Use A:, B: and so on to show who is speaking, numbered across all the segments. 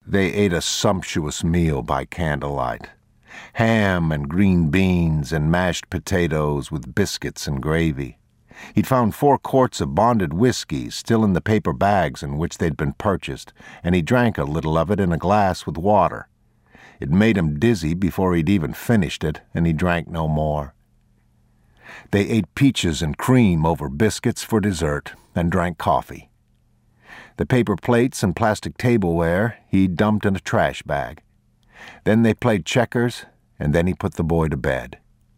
A: They ate a sumptuous meal by candlelight. Ham and green beans and mashed potatoes with biscuits and gravy. He'd found 4 quarts of bonded whiskey still in the paper bags in which they'd been purchased, and he drank a little of it in a glass with water. It made him dizzy before he'd even finished it, and he drank no more. They ate peaches and cream over biscuits for dessert and drank coffee. The paper plates and plastic tableware he dumped in a trash bag. Then they played checkers, and then he put the boy to bed.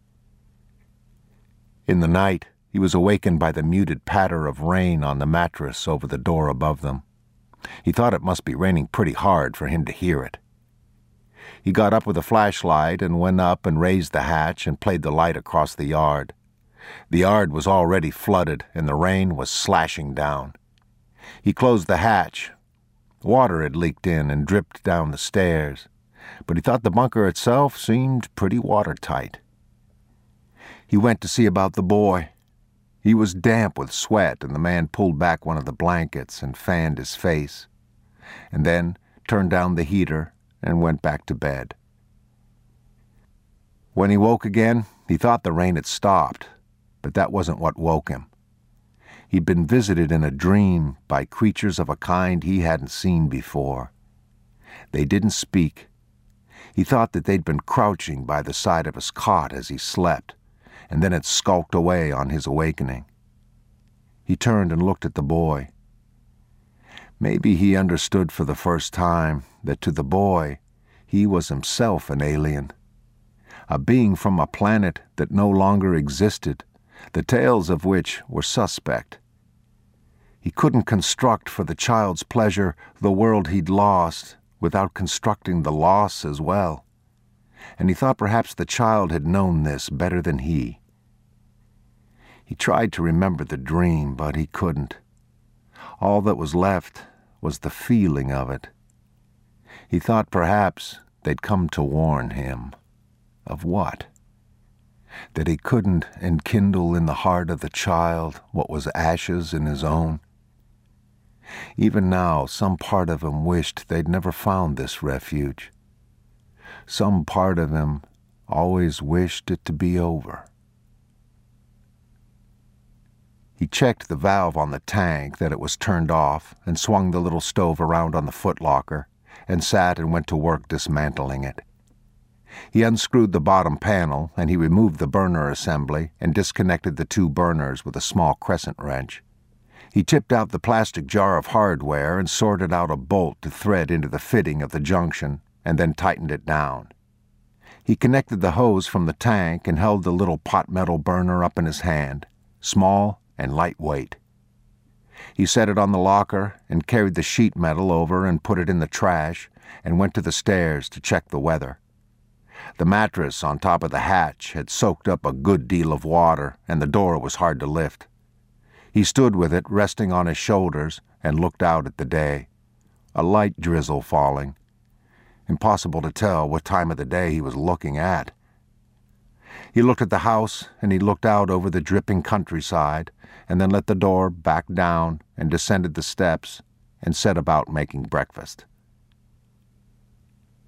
A: In the night, he was awakened by the muted patter of rain on the mattress over the door above them. He thought it must be raining pretty hard for him to hear it. He got up with a flashlight and went up and raised the hatch and played the light across the yard. The yard was already flooded, and the rain was slashing down. He closed the hatch. Water had leaked in and dripped down the stairs, but he thought the bunker itself seemed pretty watertight. He went to see about the boy. He was damp with sweat, and the man pulled back one of the blankets and fanned his face, and then turned down the heater and went back to bed. When he woke again, he thought the rain had stopped, but that wasn't what woke him. He'd been visited in a dream by creatures of a kind he hadn't seen before. They didn't speak. He thought that they'd been crouching by the side of his cot as he slept, and then had skulked away on his awakening. He turned and looked at the boy. Maybe he understood for the first time that to the boy he was himself an alien, a being from a planet that no longer existed, the tales of which were suspect. He couldn't construct for the child's pleasure the world he'd lost without constructing the loss as well, and he thought perhaps the child had known this better than he. He tried to remember the dream, but he couldn't. All that was left was the feeling of it. He thought perhaps they'd come to warn him. Of what? That he couldn't enkindle in the heart of the child what was ashes in his own. Even now, some part of him wished they'd never found this refuge. Some part of him always wished it to be over. He checked the valve on the tank that it was turned off and swung the little stove around on the footlocker and sat and went to work dismantling it. He unscrewed the bottom panel and he removed the burner assembly and disconnected the 2 burners with a small crescent wrench. He tipped out the plastic jar of hardware and sorted out a bolt to thread into the fitting of the junction and then tightened it down. He connected the hose from the tank and held the little pot metal burner up in his hand, small and lightweight. He set it on the locker and carried the sheet metal over and put it in the trash and went to the stairs to check the weather. The mattress on top of the hatch had soaked up a good deal of water, and the door was hard to lift. He stood with it resting on his shoulders and looked out at the day. A light drizzle falling. Impossible to tell what time of the day he was looking at. He looked at the house, and he looked out over the dripping countryside, and then let the door back down and descended the steps and set about making breakfast.